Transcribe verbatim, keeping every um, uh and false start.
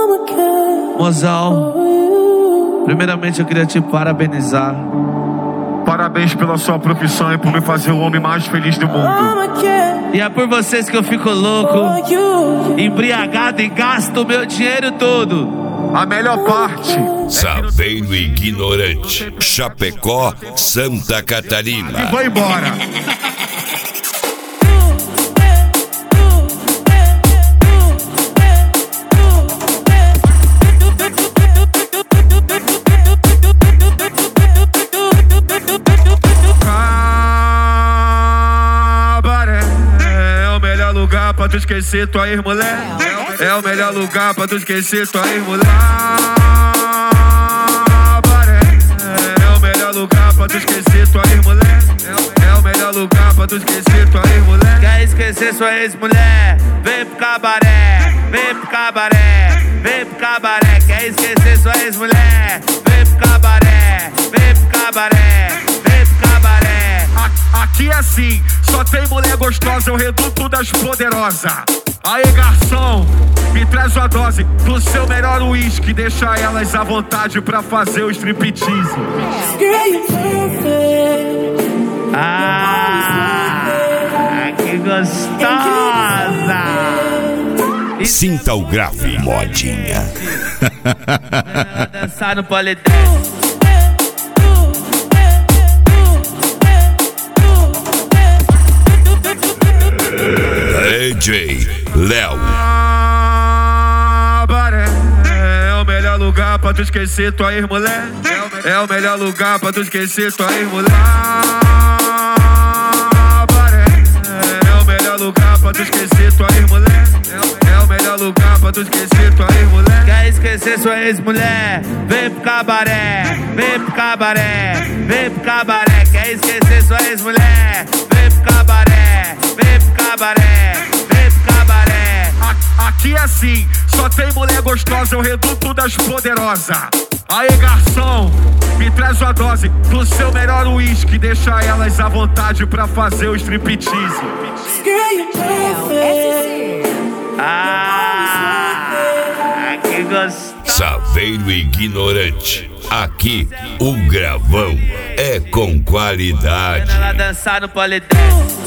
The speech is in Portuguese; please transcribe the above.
Mozão, primeiramente eu queria te parabenizar. Parabéns pela sua profissão e por me fazer o homem mais feliz do mundo. E é por vocês que eu fico louco, embriagado e gasto o meu dinheiro todo. A melhor parte. Saveiro Ignorante, Chapecó, Santa Catarina. E vai embora. Pra tu esquecer tua ex-mulher. É o melhor lugar pra tu esquecer tua ex-mulher. É o melhor lugar pra tu esquecer tua ex-mulher. É o melhor lugar pra tu esquecer tua ex-mulher. Quer esquecer sua ex-mulher? Vem pro cabaré, vem pro cabaré, vem pro cabaré. Quer esquecer sua ex-mulher? Vem pro cabaré, vem pro cabaré, vem pro cabaré. Aqui é assim, só tem mulher gostosa, é o reduto das poderosas. Aê, garçom, me traz uma dose do seu melhor uísque. Deixa elas à vontade pra fazer o striptease. Ah, que gostosa! Sinta o grave, modinha. Dançar no polidense. D J Léo. É o melhor lugar pra tu esquecer tua ex-mulher. É o melhor lugar pra tu esquecer tua ex-mulher. É o melhor lugar pra tu esquecer tua ex-mulher. É o melhor lugar pra tu esquecer tua ex-mulher. Quer esquecer sua ex-mulher? Vem pro cabaré, vem pro cabaré, vem pro cabaré. Quer esquecer sua ex-mulher? Vem pro cabaré, vem pro cabaré, vem pro cabaré. Aqui é assim, só tem mulher gostosa, é o reduto das poderosas. Aê, garçom, me traz uma dose do seu melhor uísque. Deixa elas à vontade pra fazer o striptease. Ah, que gostoso. Saveiro Ignorante. Aqui o gravão é com qualidade. Ela dançar no polidense.